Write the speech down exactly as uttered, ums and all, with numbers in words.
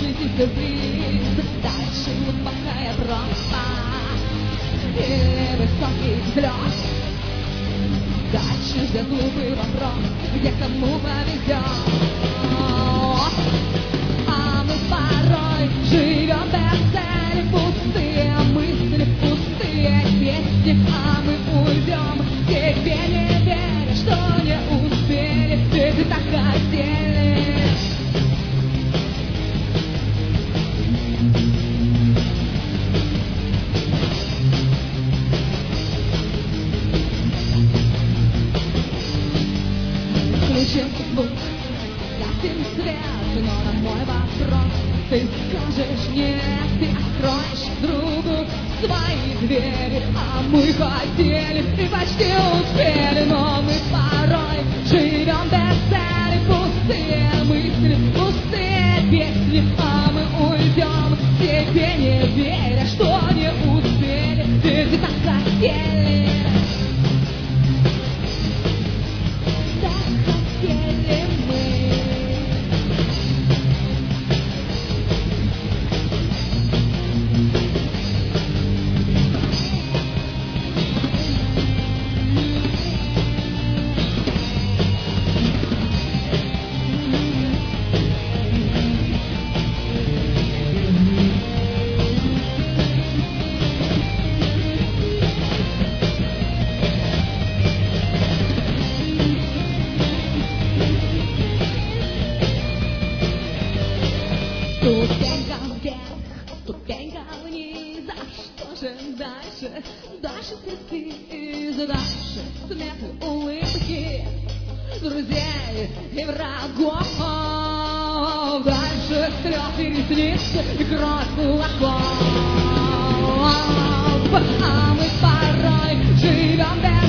жизнь сюрприз. Дальше глубокая пропасть или высокий взлет. Дальше ждет глупый вопрос, где кому повезет. А мы порой живем без цели, пустые мысли, пустые песни. А мы уйдем к тебе, не веря, что не успели, ведь так хотели. Включим звук, гасим свет, но на мой вопрос ты скажешь нет, ты откроешь другу свои двери. А мы хотели и почти успели, но мы порой живем без цели, пустые мысли, пустые песни. А мы уйдем к тебе, не веря, что не успели, ведь так хотели. Ступенька вверх, ступенька вниз, а что же дальше? Дальше сюрприз, дальше смех и улыбки друзей и врагов. Дальше слезы и ресниц и кровь кулаков. А мы порой живем без